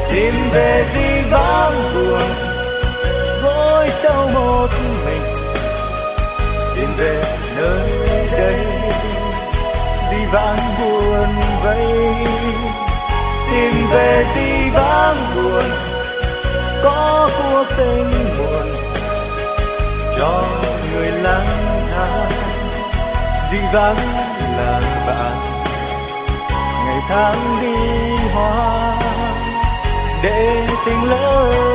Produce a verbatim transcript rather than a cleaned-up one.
tìm về đi vắng buồn gối sâu một mình, tìm về nơi đây đi vắng buồn vây, tìm về đi vắng buồn có cuộc tình buồn cho người lang thang, đi vắng làng bạn ngày tháng đi hoa để tình lỡ